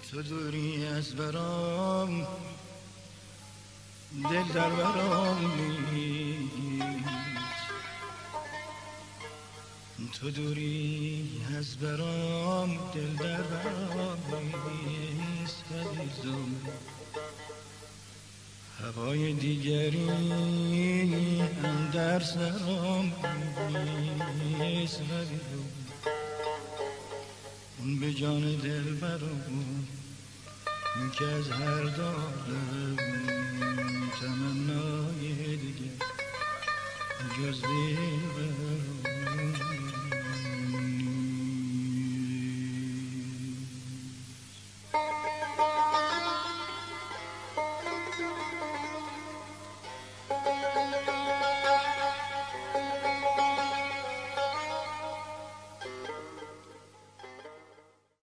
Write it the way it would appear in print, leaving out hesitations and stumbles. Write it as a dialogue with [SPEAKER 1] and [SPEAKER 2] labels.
[SPEAKER 1] تو دوری از برام دل در برام نیست، تو دوری از برام دل در برام نیست عزیزم. هوای دیگری اندر سرام نیست عزیزم. اون به جان دل برام که از هر دارم تمنای دیگه جز دل برام